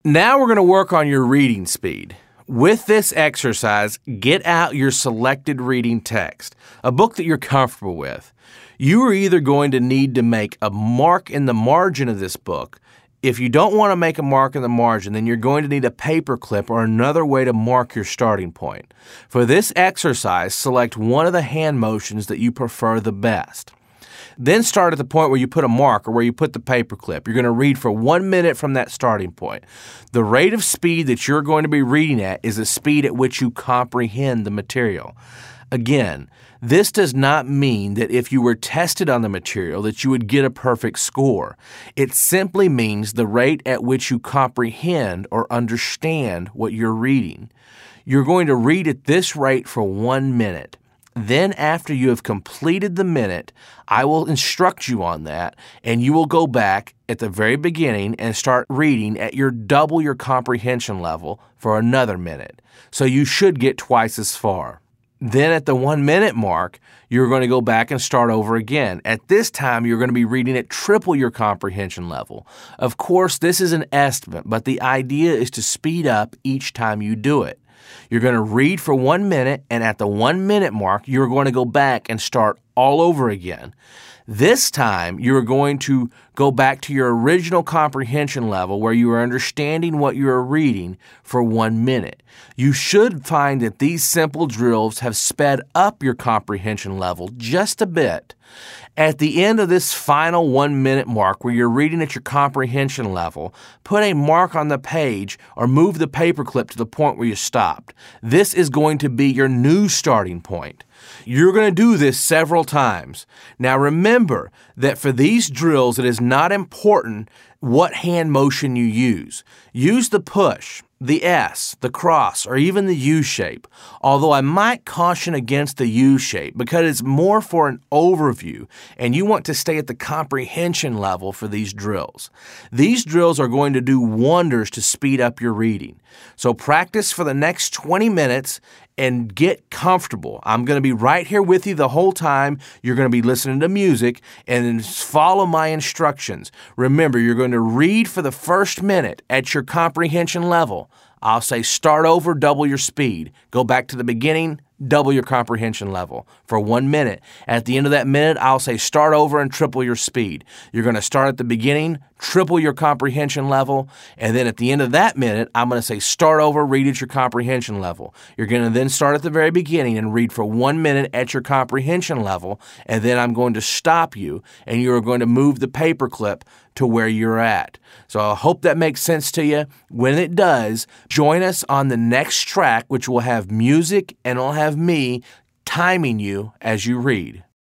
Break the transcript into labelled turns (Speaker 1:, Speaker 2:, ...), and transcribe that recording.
Speaker 1: Now we're going to work on your reading speed. With this exercise, get out your selected reading text, a book that you're comfortable with. You are either going to need to make a mark in the margin of this book. If you don't want to make a mark in the margin, then you're going to need a paper clip or another way to mark your starting point. For this exercise, select one of the hand motions that you prefer the best. Then start at the point where you put a mark or where you put the paper clip. You're going to read for 1 minute from that starting point. The rate of speed that you're going to be reading at is the speed at which you comprehend the material. Again, this does not mean that if you were tested on the material that you would get a perfect score. It simply means the rate at which you comprehend or understand what you're reading. You're going to read at this rate for 1 minute. Then after you have completed the minute, I will instruct you on that, and you will go back at the very beginning and start reading at double your comprehension level for another minute. So you should get twice as far. Then at the 1 minute mark, you're going to go back and start over again. At this time, you're going to be reading at triple your comprehension level. Of course, this is an estimate, but the idea is to speed up each time you do it. You're going to read for 1 minute, and at the 1 minute mark, you're going to go back and start all over again. This time, you're going to go back to your original comprehension level where you are understanding what you are reading for 1 minute. You should find that these simple drills have sped up your comprehension level just a bit. At the end of this final 1 minute mark where you're reading at your comprehension level, put a mark on the page or move the paperclip to the point where you stopped. This is going to be your new starting point. You're going to do this several times. Now remember that for these drills, it is not important what hand motion you use. Use the push, the S, the cross, or even the U shape, although I might caution against the U shape because it's more for an overview and you want to stay at the comprehension level for these drills. These drills are going to do wonders to speed up your reading. So practice for the next 20 minutes and get comfortable. I'm going to be right here with you the whole time. You're going to be listening to music and follow my instructions. Remember, you're going to read for the first minute at your comprehension level. I'll say start over, double your speed. Go back to the beginning, double your comprehension level for 1 minute. At the end of that minute, I'll say start over and triple your speed. You're going to start at the beginning, triple your comprehension level, and then at the end of that minute, I'm going to say start over, read at your comprehension level. You're going to then start at the very beginning and read for 1 minute at your comprehension level, and then I'm going to stop you, and you're going to move the paperclip to where you're at. So I hope that makes sense to you. When it does, join us on the next track, which will have music and it'll have me timing you as you read.